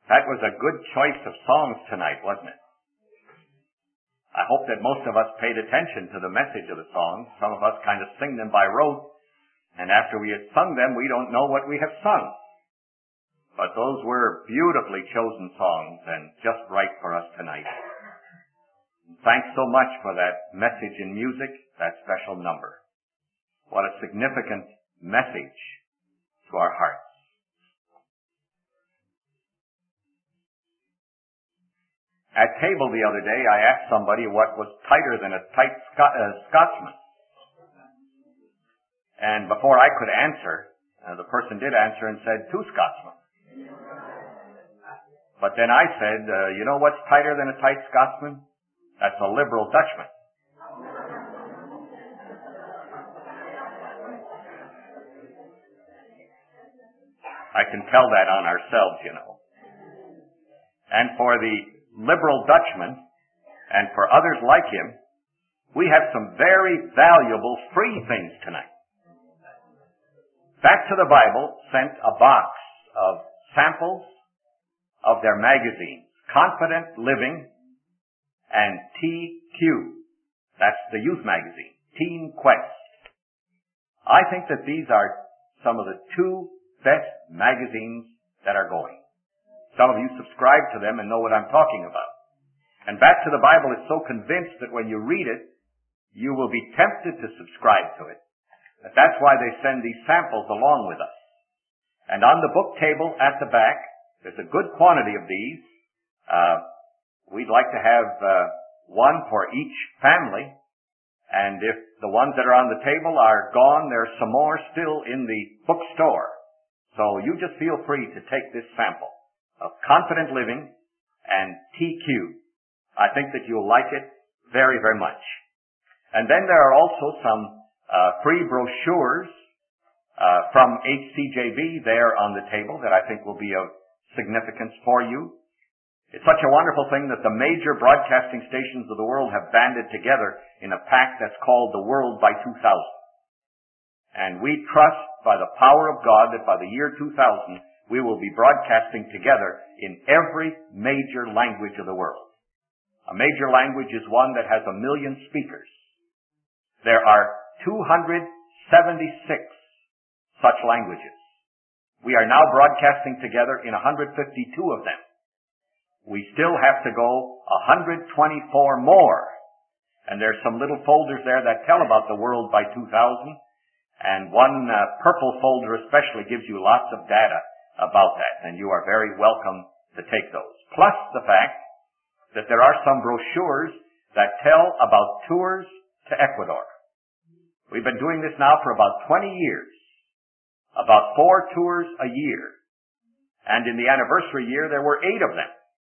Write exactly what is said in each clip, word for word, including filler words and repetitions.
That was a good choice of songs tonight, wasn't it? I hope that most of us paid attention to the message of the songs. Some of us kind of sing them by rote, and after we have sung them, we don't know what we have sung. But those were beautifully chosen songs and just right for us tonight. Thanks so much for that message in music, that special number. What a significant message to our hearts. At table the other day, I asked somebody what was tighter than a tight Scot- uh, Scotsman. And before I could answer, uh, the person did answer and said, two Scotsmen. But then I said, uh, you know what's tighter than a tight Scotsman? That's a liberal Dutchman. I can tell that on ourselves, you know. And for the liberal Dutchman, and for others like him, we have some very valuable free things tonight. Back to the Bible sent a box of samples of their magazines, Confident Living and T Q. That's the youth magazine, Teen Quest. I think that these are some of the two best magazines that are going. Some of you subscribe to them and know what I'm talking about. And Back to the Bible is so convinced that when you read it, you will be tempted to subscribe to it. But that's why they send these samples along with us. And on the book table at the back, there's a good quantity of these. Uh, we'd like to have uh, one for each family. And if the ones that are on the table are gone, there's some more still in the bookstore. So you just feel free to take this sample of Confident Living and T Q. I think that you'll like it very, very much. And then there are also some uh, free brochures uh, from H C J B there on the table that I think will be of significance for you. It's such a wonderful thing that the major broadcasting stations of the world have banded together in a pact that's called the World by two thousand. And we trust by the power of God that by the year two thousand, we will be broadcasting together in every major language of the world. A major language is one that has a million speakers. There are two hundred seventy-six such languages. We are now broadcasting together in one hundred fifty-two of them. We still have to go one hundred twenty-four more. And there's some little folders there that tell about the world by two thousand. And one uh, purple folder especially gives you lots of data about that, and you are very welcome to take those. Plus the fact that there are some brochures that tell about tours to Ecuador. We've been doing this now for about twenty years, about four tours a year. And in the anniversary year, there were eight of them.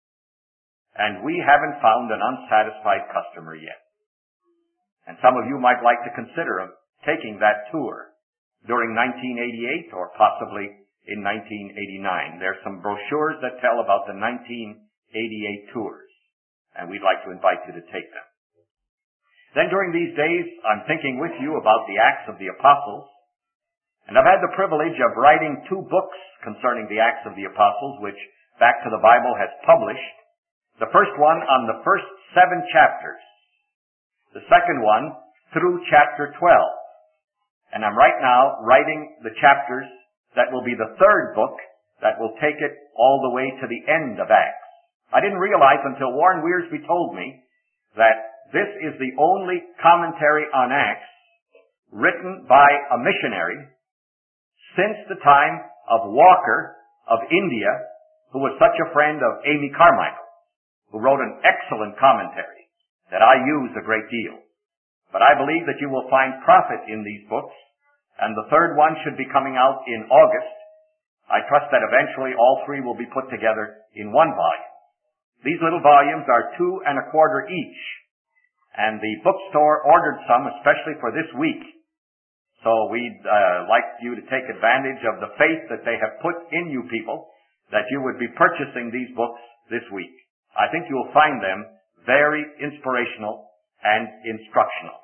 And we haven't found an unsatisfied customer yet. And some of you might like to consider taking that tour during nineteen eighty-eight or possibly in nineteen eighty-nine. There's some brochures that tell about the nineteen eighty-eight tours, and we'd like to invite you to take them. Then during these days, I'm thinking with you about the Acts of the Apostles, and I've had the privilege of writing two books concerning the Acts of the Apostles, which Back to the Bible has published. The first one on the first seven chapters, the second one through chapter twelve. And I'm right now writing the chapters that will be the third book that will take it all the way to the end of Acts. I didn't realize until Warren Wiersbe told me that this is the only commentary on Acts written by a missionary since the time of Walker of India, who was such a friend of Amy Carmichael, who wrote an excellent commentary that I use a great deal. But I believe that you will find profit in these books, and the third one should be coming out in August. I trust that eventually all three will be put together in one volume. These little volumes are two and a quarter each, and the bookstore ordered some especially for this week. So we'd uh, like you to take advantage of the faith that they have put in you people, that you would be purchasing these books this week. I think you will find them very inspirational and instructional.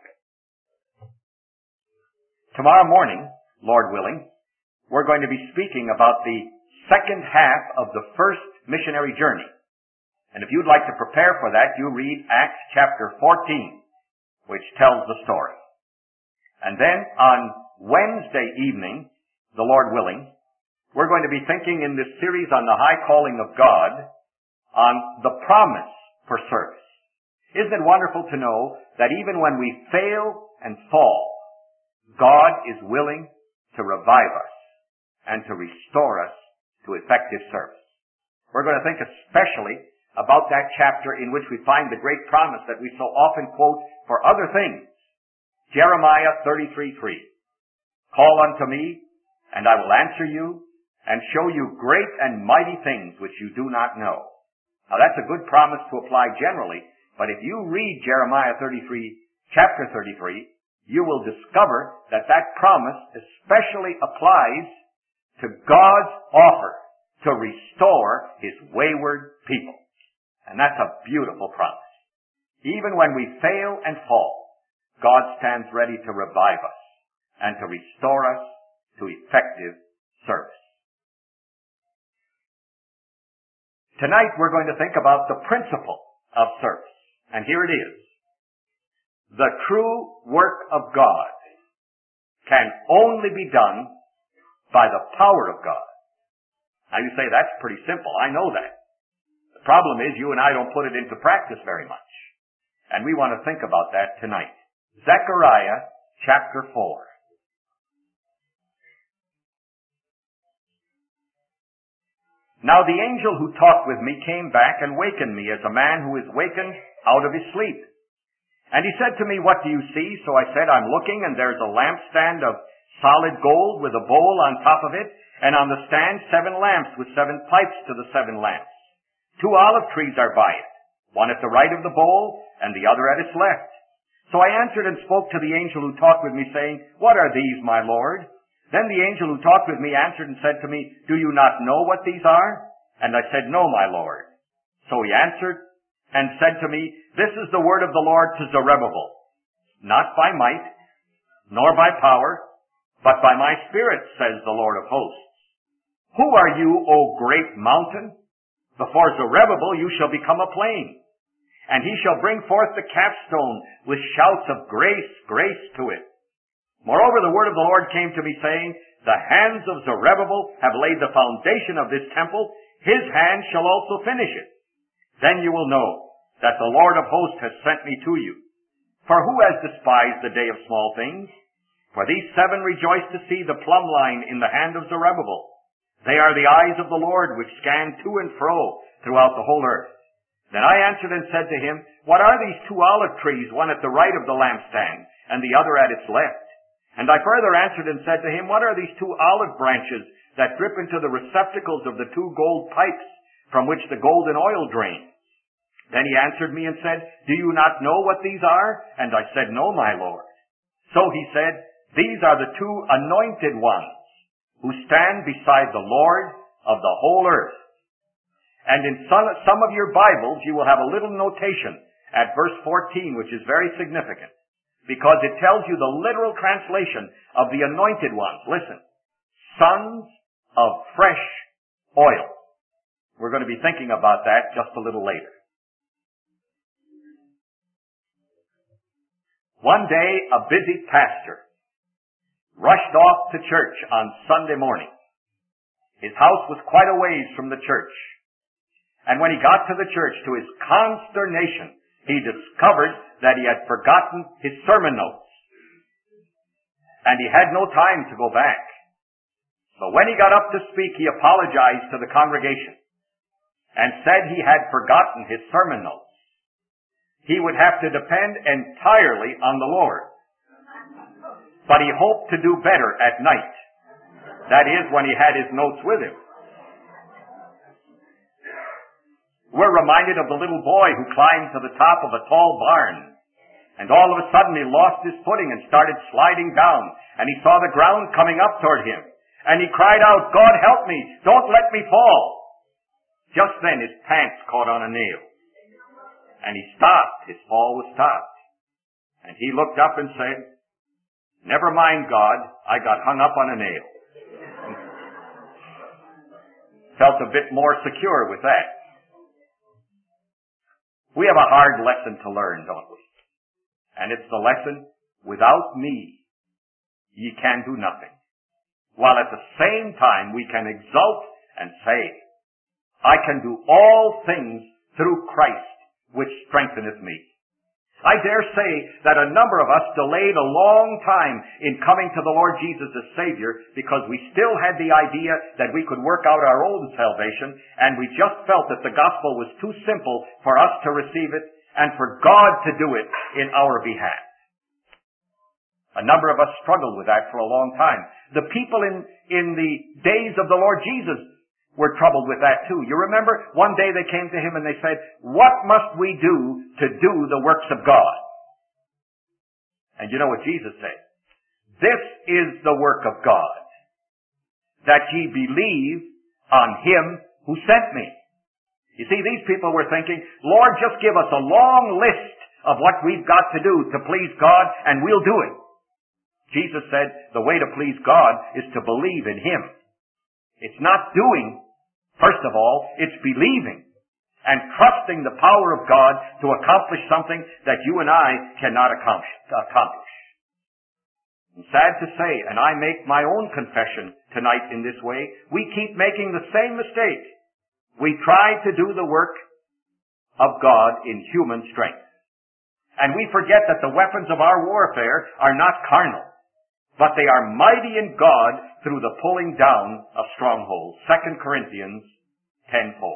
Tomorrow morning, Lord willing, we're going to be speaking about the second half of the first missionary journey. And if you'd like to prepare for that, you read Acts chapter fourteen, which tells the story. And then on Wednesday evening, the Lord willing, we're going to be thinking in this series on the high calling of God on the promise for service. Isn't it wonderful to know that even when we fail and fall, God is willing to revive us and to restore us to effective service. We're going to think especially about that chapter in which we find the great promise that we so often quote for other things. Jeremiah thirty-three three. Call unto me, and I will answer you, and show you great and mighty things which you do not know. Now that's a good promise to apply generally, but if you read Jeremiah thirty-three, chapter thirty-three, you will discover that that promise especially applies to God's offer to restore His wayward people. And that's a beautiful promise. Even when we fail and fall, God stands ready to revive us and to restore us to effective service. Tonight we're going to think about the principle of service. And here it is. The true work of God can only be done by the power of God. Now you say, that's pretty simple. I know that. The problem is you and I don't put it into practice very much. And we want to think about that tonight. Zechariah chapter four. Now the angel who talked with me came back and wakened me as a man who is wakened out of his sleep. And he said to me, what do you see? So I said, I'm looking, and there's a lampstand of solid gold with a bowl on top of it, and on the stand seven lamps with seven pipes to the seven lamps. Two olive trees are by it, one at the right of the bowl, and the other at its left. So I answered and spoke to the angel who talked with me, saying, what are these, my Lord? Then the angel who talked with me answered and said to me, do you not know what these are? And I said, no, my Lord. So he answered and said to me, this is the word of the Lord to Zerubbabel, not by might, nor by power, but by my Spirit, says the Lord of hosts. Who are you, O great mountain? Before Zerubbabel you shall become a plain, and he shall bring forth the capstone with shouts of grace, grace to it. Moreover, the word of the Lord came to me, saying, the hands of Zerubbabel have laid the foundation of this temple, his hand shall also finish it. Then you will know that the Lord of hosts has sent me to you. For who has despised the day of small things? For these seven rejoice to see the plumb line in the hand of Zerubbabel. They are the eyes of the Lord which scan to and fro throughout the whole earth. Then I answered and said to him, what are these two olive trees, one at the right of the lampstand, and the other at its left? And I further answered and said to him, what are these two olive branches that drip into the receptacles of the two gold pipes from which the golden oil drains? Then he answered me and said, do you not know what these are? And I said, no, my Lord. So he said, these are the two anointed ones who stand beside the Lord of the whole earth. And in some, some of your Bibles, you will have a little notation at verse fourteen, which is very significant, because it tells you the literal translation of the anointed ones. Listen, sons of fresh oil. We're going to be thinking about that just a little later. One day, a busy pastor rushed off to church on Sunday morning. His house was quite a ways from the church. And when he got to the church, to his consternation, he discovered that he had forgotten his sermon notes. And he had no time to go back. So when he got up to speak, he apologized to the congregation and said he had forgotten his sermon notes. He would have to depend entirely on the Lord. But he hoped to do better at night. That is, when he had his notes with him. We're reminded of the little boy who climbed to the top of a tall barn. And all of a sudden he lost his footing and started sliding down. And he saw the ground coming up toward him. And he cried out, God help me! Don't let me fall! Just then his pants caught on a nail. And he stopped. His fall was stopped. And he looked up and said, never mind, God, I got hung up on a nail. felt a bit more secure with that. We have a hard lesson to learn, don't we? And it's the lesson, without me, ye can do nothing. While at the same time we can exult and say, I can do all things through Christ, which strengtheneth me. I dare say that a number of us delayed a long time in coming to the Lord Jesus as Savior because we still had the idea that we could work out our own salvation, and we just felt that the gospel was too simple for us to receive it and for God to do it in our behalf. A number of us struggled with that for a long time. The people in, in the days of the Lord Jesus were troubled with that too. You remember, one day they came to him and they said, what must we do to do the works of God? And you know what Jesus said? This is the work of God, that ye believe on him who sent me. You see, these people were thinking, Lord, just give us a long list of what we've got to do to please God, and we'll do it. Jesus said, the way to please God is to believe in him. It's not doing, first of all, it's believing and trusting the power of God to accomplish something that you and I cannot accomplish. I'm sad to say, and I make my own confession tonight in this way, we keep making the same mistake. We try to do the work of God in human strength. And we forget that the weapons of our warfare are not carnal, but they are mighty in God through the pulling down of strongholds. Second Corinthians ten four.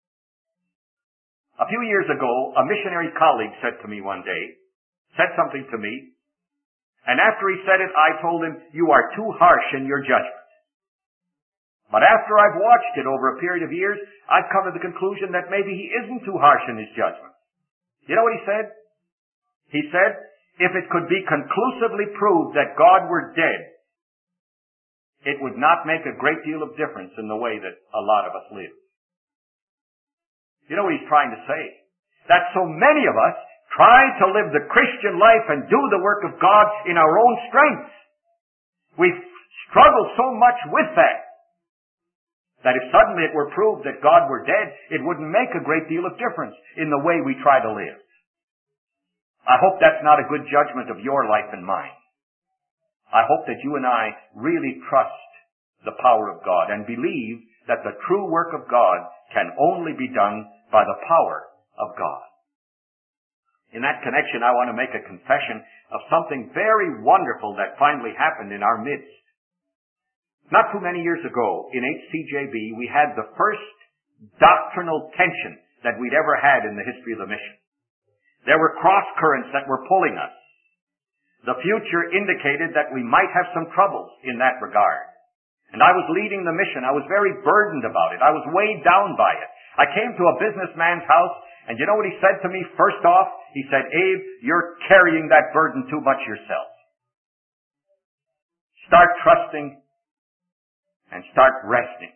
A few years ago, a missionary colleague said to me one day, said something to me, and after he said it, I told him, you are too harsh in your judgment. But after I've watched it over a period of years, I've come to the conclusion that maybe he isn't too harsh in his judgment. You know what he said? He said, if it could be conclusively proved that God were dead, it would not make a great deal of difference in the way that a lot of us live. You know what he's trying to say? That so many of us try to live the Christian life and do the work of God in our own strength. We struggle so much with that, that if suddenly it were proved that God were dead, it wouldn't make a great deal of difference in the way we try to live. I hope that's not a good judgment of your life and mine. I hope that you and I really trust the power of God and believe that the true work of God can only be done by the power of God. In that connection, I want to make a confession of something very wonderful that finally happened in our midst. Not too many years ago, in H C J B, we had the first doctrinal tension that we'd ever had in the history of the mission. There were cross currents that were pulling us. The future indicated that we might have some troubles in that regard. And I was leading the mission. I was very burdened about it. I was weighed down by it. I came to a businessman's house, and you know what he said to me first off? He said, Abe, you're carrying that burden too much yourself. Start trusting and start resting.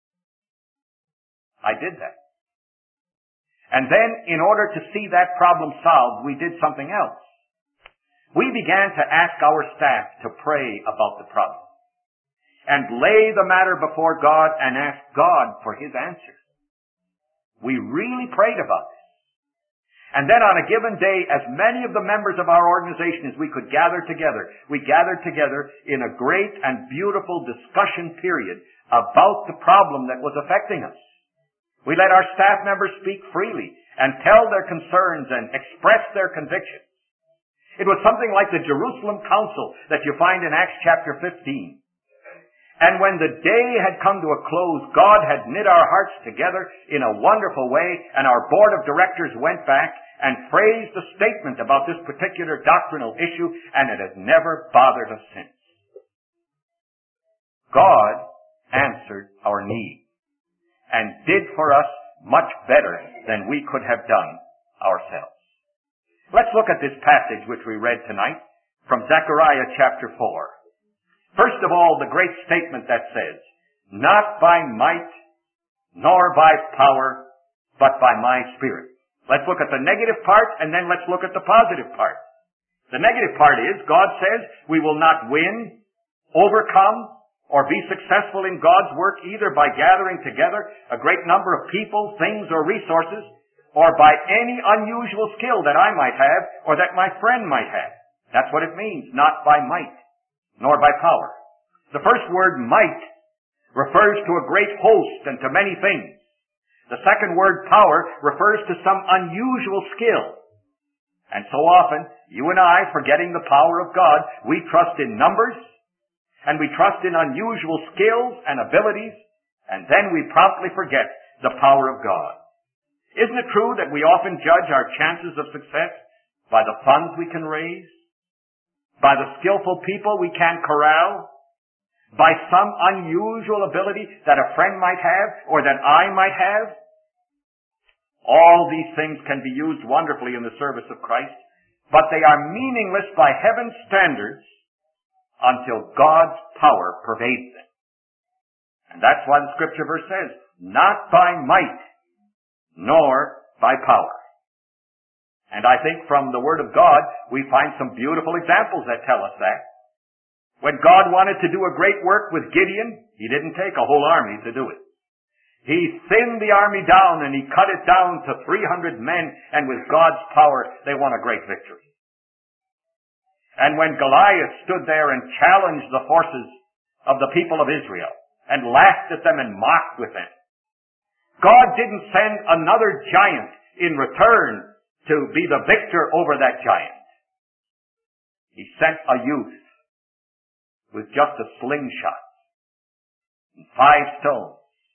I did that. And then, in order to see that problem solved, we did something else. We began to ask our staff to pray about the problem and lay the matter before God and ask God for his answers. We really prayed about this. And then on a given day, as many of the members of our organization as we could gather together, we gathered together in a great and beautiful discussion period about the problem that was affecting us. We let our staff members speak freely and tell their concerns and express their convictions. It was something like the Jerusalem Council that you find in Acts chapter fifteen. And when the day had come to a close, God had knit our hearts together in a wonderful way, and our board of directors went back and phrased a statement about this particular doctrinal issue, and it has never bothered us since. God answered our need and did for us much better than we could have done ourselves. Let's look at this passage which we read tonight from Zechariah chapter four. First of all, the great statement that says, not by might nor by power, but by my Spirit. Let's look at the negative part, and then let's look at the positive part. The negative part is, God says, we will not win, overcome, or be successful in God's work either by gathering together a great number of people, things, or resources, or by any unusual skill that I might have or that my friend might have. That's what it means, not by might, nor by power. The first word, might, refers to a great host and to many things. The second word, power, refers to some unusual skill. And so often, you and I, forgetting the power of God, we trust in numbers, and we trust in unusual skills and abilities, and then we promptly forget the power of God. Isn't it true that we often judge our chances of success by the funds we can raise, by the skillful people we can corral, by some unusual ability that a friend might have or that I might have? All these things can be used wonderfully in the service of Christ, but they are meaningless by heaven's standards until God's power pervades them. And that's why the scripture verse says, not by might, nor by power. And I think from the Word of God, we find some beautiful examples that tell us that. When God wanted to do a great work with Gideon, He didn't take a whole army to do it. He thinned the army down and He cut it down to three hundred men, and with God's power, they won a great victory. And when Goliath stood there and challenged the forces of the people of Israel and laughed at them and mocked with them, God didn't send another giant in return to be the victor over that giant. He sent a youth with just a slingshot and five stones.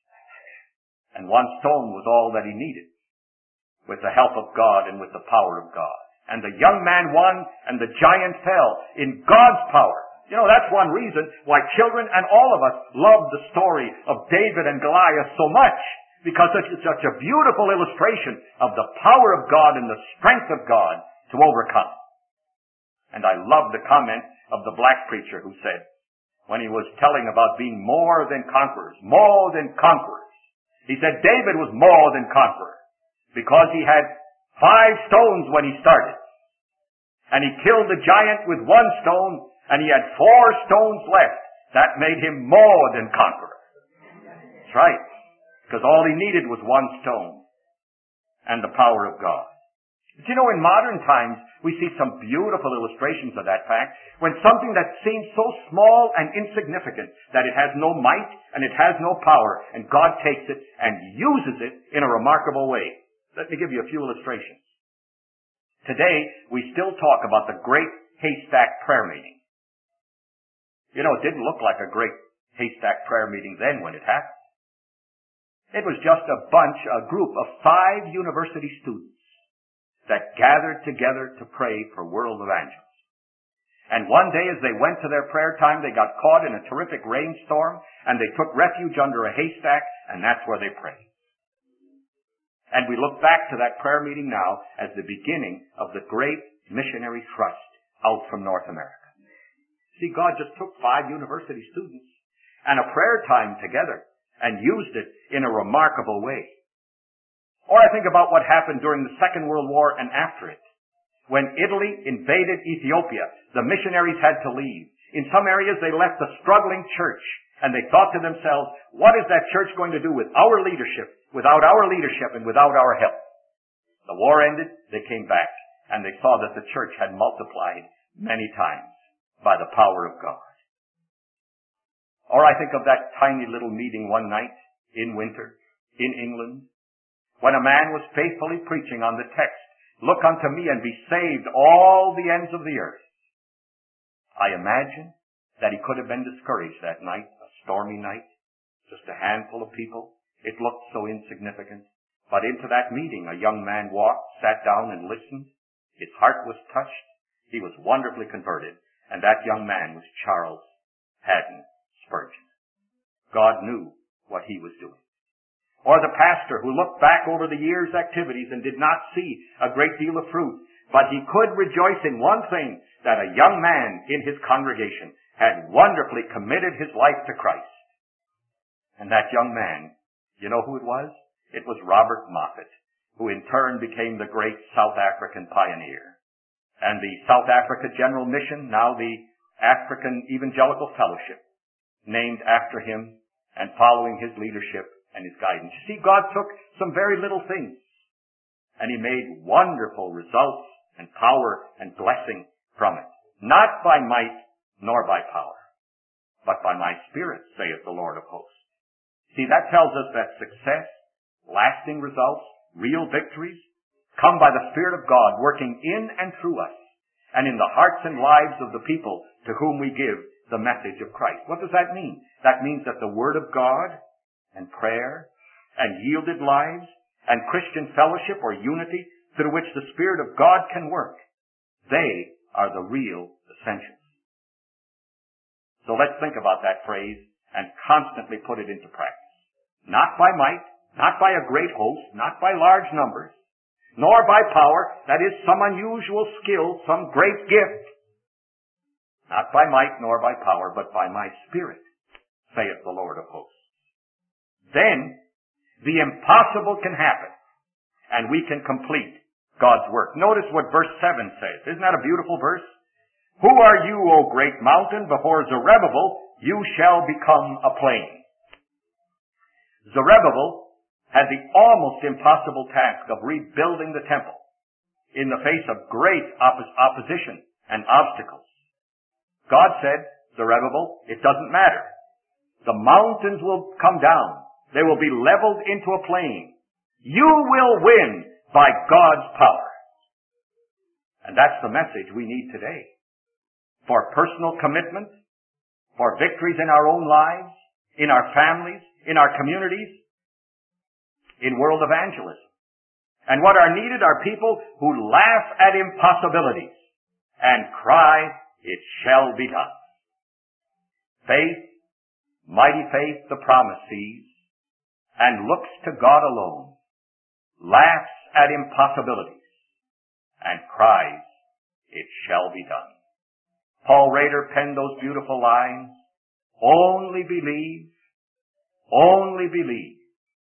And one stone was all that he needed, with the help of God and with the power of God. And the young man won, and the giant fell in God's power. You know, that's one reason why children and all of us love the story of David and Goliath so much, because it's such a beautiful illustration of the power of God and the strength of God to overcome. And I love the comment of the black preacher who said, when he was telling about being more than conquerors, more than conquerors, he said David was more than conqueror because he had five stones when he started. And he killed the giant with one stone, and he had four stones left. That made him more than conqueror. That's right. Because all he needed was one stone and the power of God. But you know, in modern times, we see some beautiful illustrations of that fact, when something that seems so small and insignificant that it has no might and it has no power, and God takes it and uses it in a remarkable way. Let me give you a few illustrations. Today, we still talk about the great haystack prayer meeting. You know, it didn't look like a great haystack prayer meeting then when it happened. It was just a bunch, a group of five university students that gathered together to pray for world evangelism. And one day as they went to their prayer time, they got caught in a terrific rainstorm, and they took refuge under a haystack, and that's where they prayed. And we look back to that prayer meeting now as the beginning of the great missionary thrust out from North America. See, God just took five university students and a prayer time together and used it in a remarkable way. Or I think about what happened during the Second World War and after it. When Italy invaded Ethiopia, the missionaries had to leave. In some areas they left the struggling church, and they thought to themselves, what is that church going to do with our leadership, without our leadership and without our help? The war ended, they came back, and they saw that the church had multiplied many times by the power of God. Or I think of that tiny little meeting one night in winter in England, when a man was faithfully preaching on the text, look unto me and be saved all the ends of the earth. I imagine that he could have been discouraged that night, a stormy night, just a handful of people. It looked so insignificant. But into that meeting a young man walked, sat down and listened. His heart was touched. He was wonderfully converted. And that young man was Charles Haddon Spurgeon. God knew what he was doing. Or the pastor who looked back over the year's activities and did not see a great deal of fruit, but he could rejoice in one thing, that a young man in his congregation had wonderfully committed his life to Christ. And that young man, you know who it was? It was Robert Moffat, who in turn became the great South African pioneer. And the South Africa General Mission, now the African Evangelical Fellowship, named after him and following his leadership and his guidance. You see, God took some very little things and he made wonderful results and power and blessing from it. Not by might nor by power, but by my Spirit, saith the Lord of hosts. See, that tells us that success, lasting results, real victories, come by the Spirit of God working in and through us and in the hearts and lives of the people to whom we give the message of Christ. What does that mean? That means that the Word of God and prayer and yielded lives and Christian fellowship or unity through which the Spirit of God can work, they are the real essentials. So let's think about that phrase and constantly put it into practice. Not by might, not by a great host, not by large numbers, nor by power, that is some unusual skill, some great gift. Not by might nor by power, but by my Spirit, saith the Lord of hosts. Then the impossible can happen, and we can complete God's work. Notice what verse seven says. Isn't that a beautiful verse? Who are you, O great mountain? Before Zerubbabel you shall become a plain. Zerubbabel had the almost impossible task of rebuilding the temple in the face of great oppos- opposition and obstacles. God said, Zerubbabel, it doesn't matter. The mountains will come down. They will be leveled into a plain. You will win by God's power. And that's the message we need today. For personal commitment, for victories in our own lives, in our families, in our communities, in world evangelism. And what are needed are people who laugh at impossibilities and cry, it shall be done. Faith, mighty faith, the promise sees, and looks to God alone, laughs at impossibilities, and cries, it shall be done. Paul Rader penned those beautiful lines, only believe, only believe.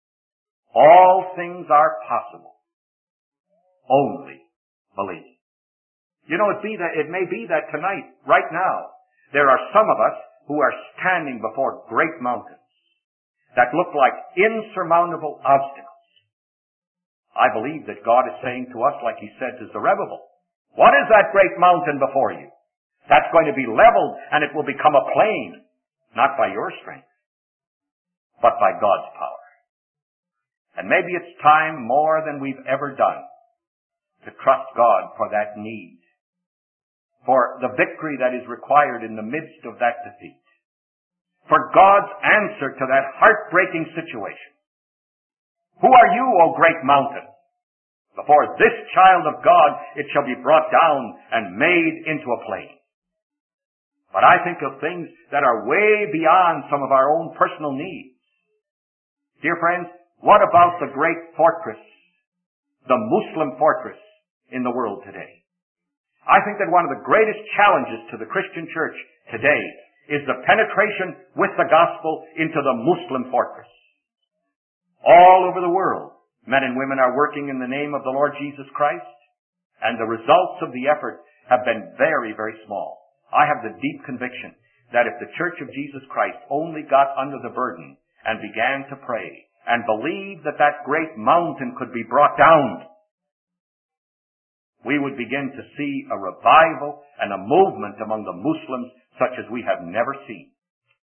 All things are possible. Only believe. You know, it, be that, it may be that tonight, right now, there are some of us who are standing before great mountains that look like insurmountable obstacles. I believe that God is saying to us, like he said to Zerubbabel, what is that great mountain before you? That's going to be leveled and it will become a plain, not by your strength, but by God's power. And maybe it's time more than we've ever done to trust God for that need, for the victory that is required in the midst of that defeat, for God's answer to that heartbreaking situation. Who are you, O great mountain? Before this child of God, it shall be brought down and made into a plain. But I think of things that are way beyond some of our own personal needs. Dear friends, what about the great fortress, the Muslim fortress in the world today? I think that one of the greatest challenges to the Christian church today is the penetration with the gospel into the Muslim fortress. All over the world, men and women are working in the name of the Lord Jesus Christ, and the results of the effort have been very, very small. I have the deep conviction that if the Church of Jesus Christ only got under the burden and began to pray and believe that that great mountain could be brought down, we would begin to see a revival and a movement among the Muslims such as we have never seen.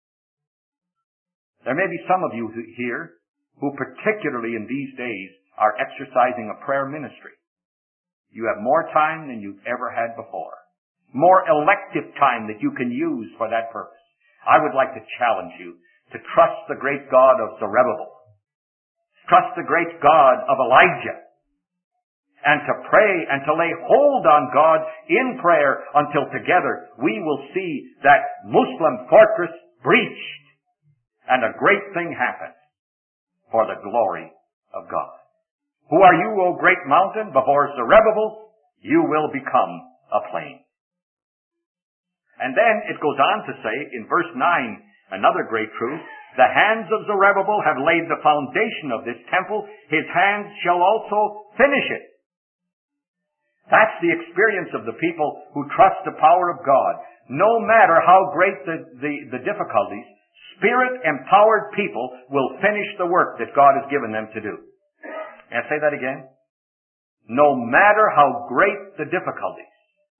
There may be some of you here who particularly in these days are exercising a prayer ministry. You have more time than you've ever had before. More elective time that you can use for that purpose. I would like to challenge you to trust the great God of Zerubbabel. Trust the great God of Elijah. And to pray and to lay hold on God in prayer until together we will see that Muslim fortress breached and a great thing happen for the glory of God. Who are you, O great mountain? Before Zerubbabel, you will become a plain. And then it goes on to say in verse nine, another great truth, the hands of Zerubbabel have laid the foundation of this temple. His hands shall also finish it. That's the experience of the people who trust the power of God. No matter how great the, the, the difficulties, Spirit-empowered people will finish the work that God has given them to do. May I say that again? No matter how great the difficulties,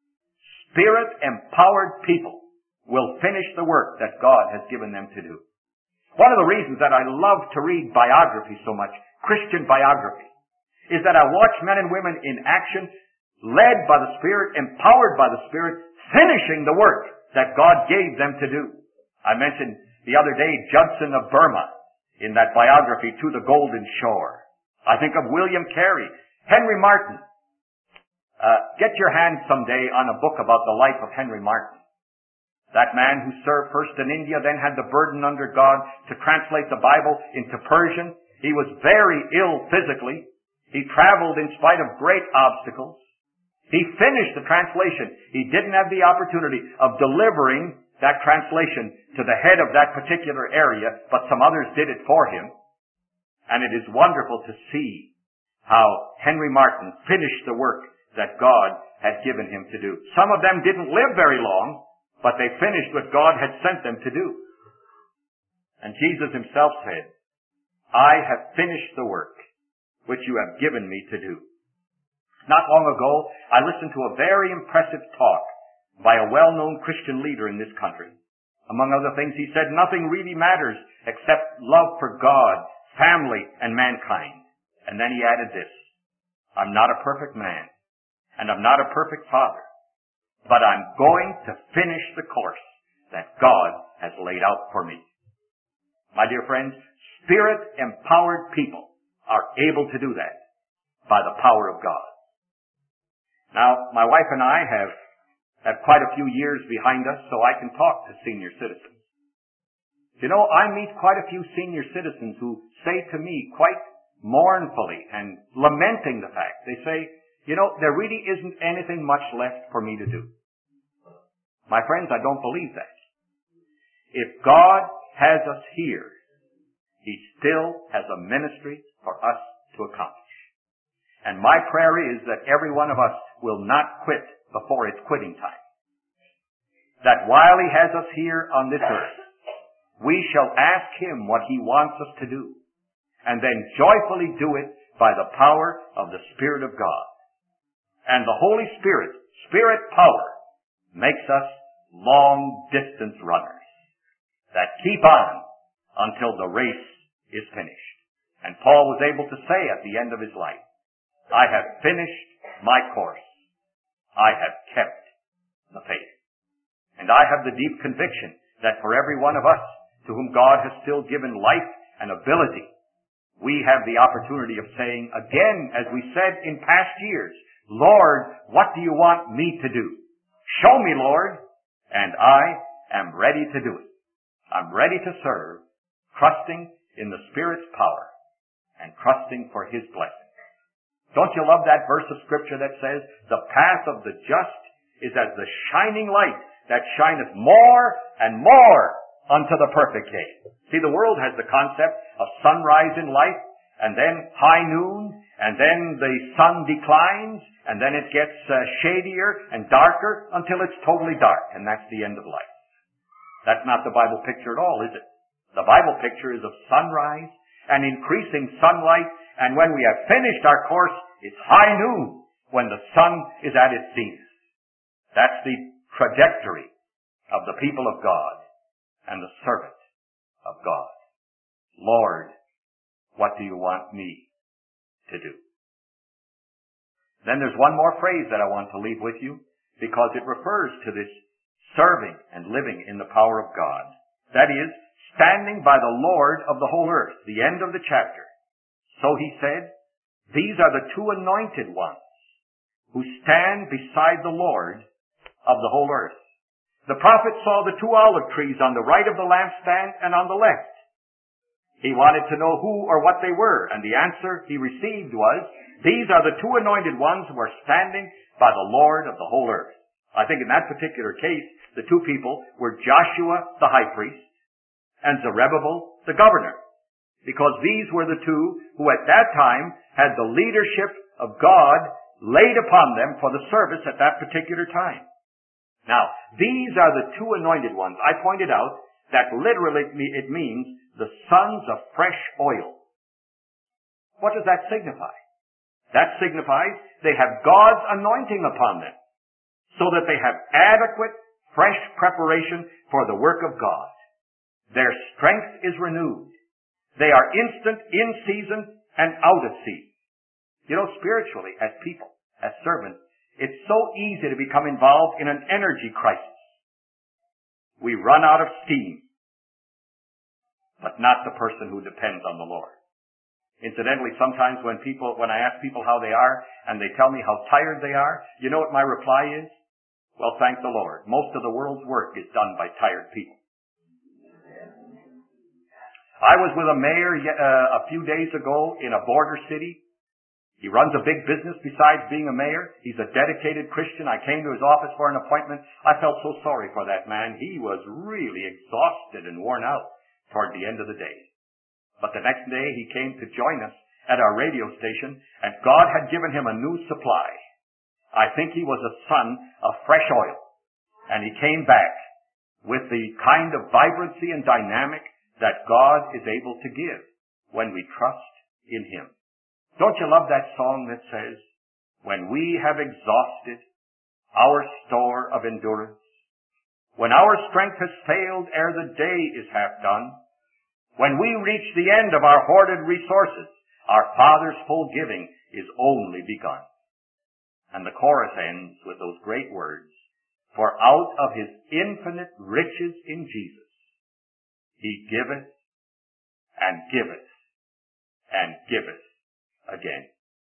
Spirit-empowered people will finish the work that God has given them to do. One of the reasons that I love to read biography so much, Christian biography, is that I watch men and women in action, led by the Spirit, empowered by the Spirit, finishing the work that God gave them to do. I mentioned the other day Judson of Burma in that biography, To the Golden Shore. I think of William Carey, Henry Martyn. Uh, get your hand someday on a book about the life of Henry Martyn. That man who served first in India, then had the burden under God to translate the Bible into Persian. He was very ill physically. He traveled in spite of great obstacles. He finished the translation. He didn't have the opportunity of delivering that translation to the head of that particular area, but some others did it for him. And it is wonderful to see how Henry Martyn finished the work that God had given him to do. Some of them didn't live very long, but they finished what God had sent them to do. And Jesus himself said, I have finished the work which you have given me to do. Not long ago, I listened to a very impressive talk by a well-known Christian leader in this country. Among other things, he said nothing really matters except love for God, family, and mankind. And then he added this, I'm not a perfect man, and I'm not a perfect father, but I'm going to finish the course that God has laid out for me. My dear friends, Spirit-empowered people are able to do that by the power of God. Now, my wife and I have, have quite a few years behind us, so I can talk to senior citizens. You know, I meet quite a few senior citizens who say to me quite mournfully and lamenting the fact, they say, you know, there really isn't anything much left for me to do. My friends, I don't believe that. If God has us here, He still has a ministry for us to accomplish. And my prayer is that every one of us will not quit before it's quitting time. That while He has us here on this earth, we shall ask Him what He wants us to do, and then joyfully do it by the power of the Spirit of God. And the Holy Spirit, Spirit power, makes us long-distance runners that keep on until the race is finished. And Paul was able to say at the end of his life, I have finished my course. I have kept the faith. And I have the deep conviction that for every one of us to whom God has still given life and ability, we have the opportunity of saying again, as we said in past years, Lord, what do you want me to do? Show me, Lord, and I am ready to do it. I'm ready to serve, trusting in the Spirit's power and trusting for His blessing. Don't you love that verse of Scripture that says, the path of the just is as the shining light that shineth more and more unto the perfect day. See, the world has the concept of sunrise in life, and then high noon, and then the sun declines, and then it gets uh, shadier and darker until it's totally dark, and that's the end of life. That's not the Bible picture at all, is it? The Bible picture is of sunrise and increasing sunlight, and when we have finished our course, it's high noon when the sun is at its zenith. That's the trajectory of the people of God and the servant of God. Lord, what do you want me to do? Then there's one more phrase that I want to leave with you, because it refers to this serving and living in the power of God. That is, standing by the Lord of the whole earth, the end of the chapter. So he said, these are the two anointed ones who stand beside the Lord of the whole earth. The prophet saw the two olive trees on the right of the lampstand and on the left. He wanted to know who or what they were, and the answer he received was, these are the two anointed ones who are standing by the Lord of the whole earth. I think in that particular case, the two people were Joshua the high priest and Zerubbabel the governor, because these were the two who at that time had the leadership of God laid upon them for the service at that particular time. Now, these are the two anointed ones. I pointed out that literally it means the sons of fresh oil. What does that signify? That signifies they have God's anointing upon them, so that they have adequate, fresh preparation for the work of God. Their strength is renewed. They are instant, in season, and out of season. You know, spiritually, as people, as servants, it's so easy to become involved in an energy crisis. We run out of steam, but not the person who depends on the Lord. Incidentally, sometimes when people, when I ask people how they are, and they tell me how tired they are, you know what my reply is? Well, thank the Lord. Most of the world's work is done by tired people. I was with a mayor uh, a few days ago in a border city. He runs a big business besides being a mayor. He's a dedicated Christian. I came to his office for an appointment. I felt so sorry for that man. He was really exhausted and worn out toward the end of the day. But the next day he came to join us at our radio station, and God had given him a new supply. I think he was a son of fresh oil. And he came back with the kind of vibrancy and dynamic that God is able to give when we trust in him. Don't you love that song that says, when we have exhausted our store of endurance, when our strength has failed ere the day is half done, when we reach the end of our hoarded resources, our Father's full giving is only begun. And the chorus ends with those great words, for out of his infinite riches in Jesus, he giveth and giveth and giveth again.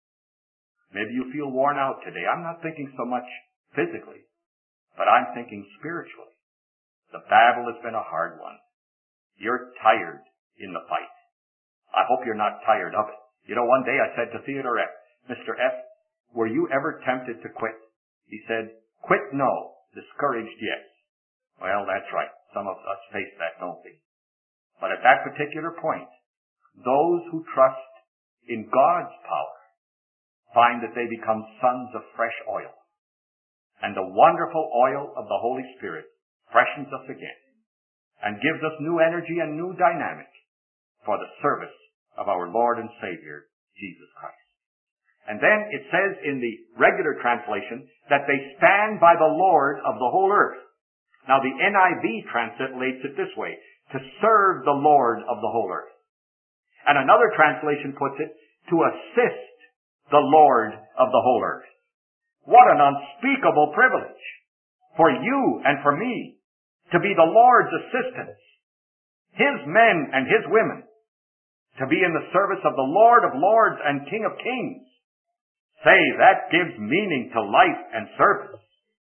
Maybe you feel worn out today. I'm not thinking so much physically, but I'm thinking spiritually. The battle has been a hard one. You're tired in the fight. I hope you're not tired of it. You know, one day I said to Theodore F., Mister F., were you ever tempted to quit? He said, quit no, discouraged yes. Well, that's right. Some of us face that, don't we? But at that particular point, those who trust in God's power find that they become sons of fresh oil. And the wonderful oil of the Holy Spirit freshens us again and gives us new energy and new dynamic for the service of our Lord and Savior, Jesus Christ. And then it says in the regular translation that they stand by the Lord of the whole earth. Now the N I V translates it this way, to serve the Lord of the whole earth. And another translation puts it, to assist the Lord of the whole earth. What an unspeakable privilege for you and for me to be the Lord's assistants, his men and his women, to be in the service of the Lord of lords and King of kings. Say, that gives meaning to life and service.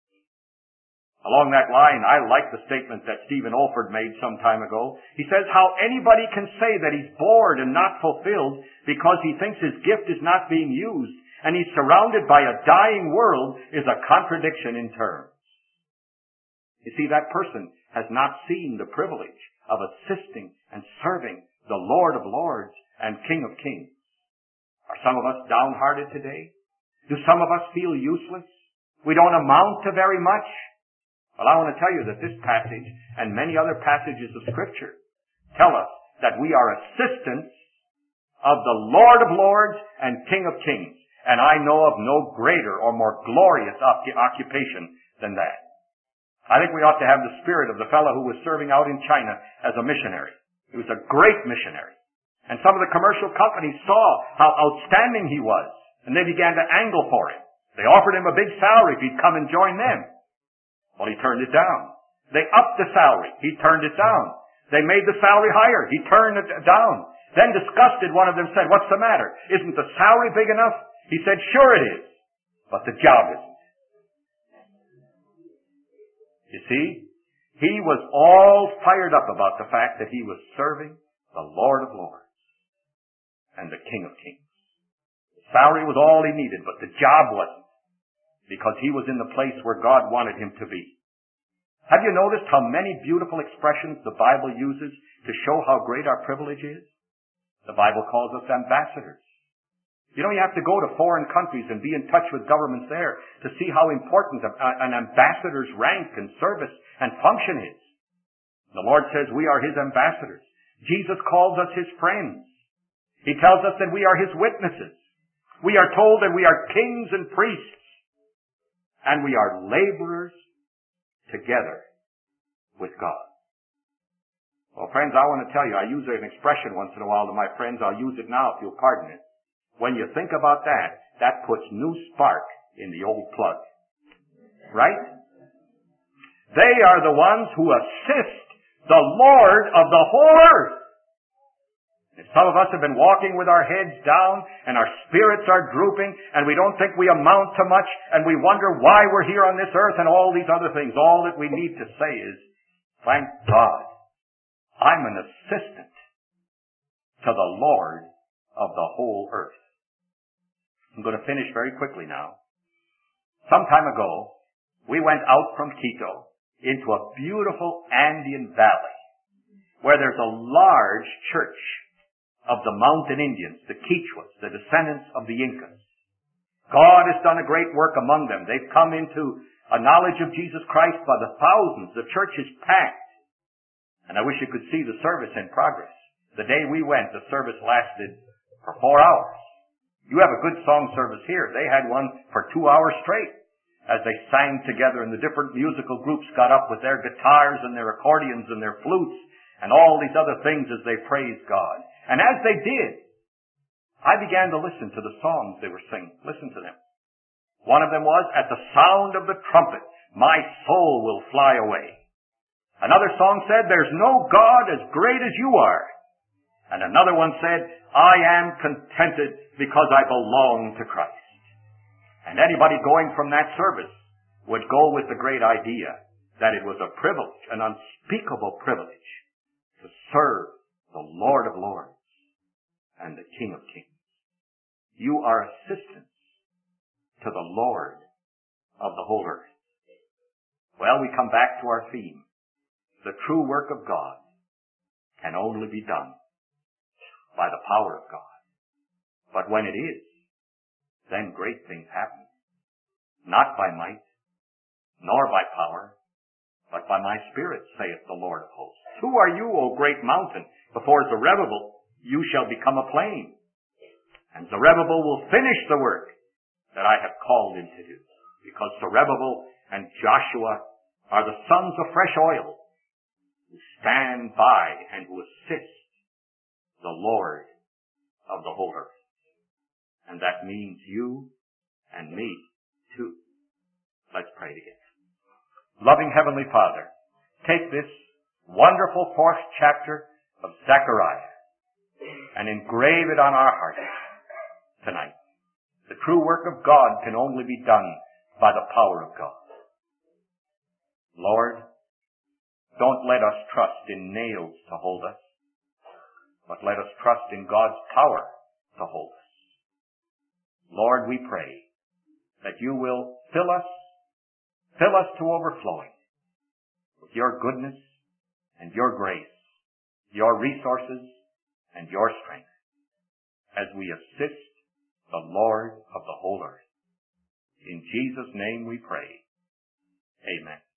Along that line, I like the statement that Stephen Olford made some time ago. He says how anybody can say that he's bored and not fulfilled because he thinks his gift is not being used and he's surrounded by a dying world is a contradiction in terms. You see, that person has not seen the privilege of assisting and serving the Lord of lords and King of kings. Are some of us downhearted today? Do some of us feel useless? We don't amount to very much? Well, I want to tell you that this passage and many other passages of Scripture tell us that we are assistants of the Lord of lords and King of kings. And I know of no greater or more glorious occupation than that. I think we ought to have the spirit of the fellow who was serving out in China as a missionary. He was a great missionary. And some of the commercial companies saw how outstanding he was, and they began to angle for him. They offered him a big salary if he'd come and join them. Well, he turned it down. They upped the salary. He turned it down. They made the salary higher. He turned it down. Then disgusted, one of them said, what's the matter? Isn't the salary big enough? He said, sure it is, but the job isn't. You see, he was all fired up about the fact that he was serving the Lord of lords and the King of kings. The salary was all he needed, but the job wasn't, because he was in the place where God wanted him to be. Have you noticed how many beautiful expressions the Bible uses to show how great our privilege is? The Bible calls us ambassadors. You know, you have to go to foreign countries and be in touch with governments there to see how important an ambassador's rank and service and function is. The Lord says we are His ambassadors. Jesus calls us His friends. He tells us that we are His witnesses. We are told that we are kings and priests. And we are laborers together with God. Well, friends, I want to tell you, I use an expression once in a while to my friends. I'll use it now if you'll pardon it. When you think about that, that puts new spark in the old plug. Right? They are the ones who assist the Lord of the whole earth. And some of us have been walking with our heads down and our spirits are drooping and we don't think we amount to much and we wonder why we're here on this earth and all these other things. All that we need to say is, thank God, I'm an assistant to the Lord of the whole earth. I'm going to finish very quickly now. Some time ago, we went out from Quito into a beautiful Andean valley where there's a large church of the mountain Indians, the Quichuas, the descendants of the Incas. God has done a great work among them. They've come into a knowledge of Jesus Christ by the thousands. The church is packed. And I wish you could see the service in progress. The day we went, the service lasted for four hours. You have a good song service here. They had one for two hours straight as they sang together, and the different musical groups got up with their guitars and their accordions and their flutes and all these other things as they praised God. And as they did, I began to listen to the songs they were singing. Listen to them. One of them was, "At the sound of the trumpet, my soul will fly away." Another song said, "There's no God as great as you are." And another one said, "I am contented because I belong to Christ." And anybody going from that service would go with the great idea that it was a privilege, an unspeakable privilege, to serve the Lord of Lords and the King of Kings. You are assistants to the Lord of the whole earth. Well, we come back to our theme. The true work of God can only be done by the power of God. But when it is, then great things happen. Not by might, nor by power, but by my Spirit, saith the Lord of hosts. Who are you, O great mountain? Before Zerubbabel, you shall become a plain. And Zerubbabel will finish the work that I have called him to do. Because Zerubbabel and Joshua are the sons of fresh oil, who stand by and who assist the Lord of the whole earth. And that means you and me too. Let's pray together. Loving Heavenly Father, take this wonderful fourth chapter of Zechariah and engrave it on our hearts tonight. The true work of God can only be done by the power of God. Lord, don't let us trust in nails to hold us, but let us trust in God's power to hold us. Lord, we pray that you will fill us, fill us to overflowing with your goodness and your grace, your resources and your strength as we assist the Lord of the whole earth. In Jesus' name we pray. Amen.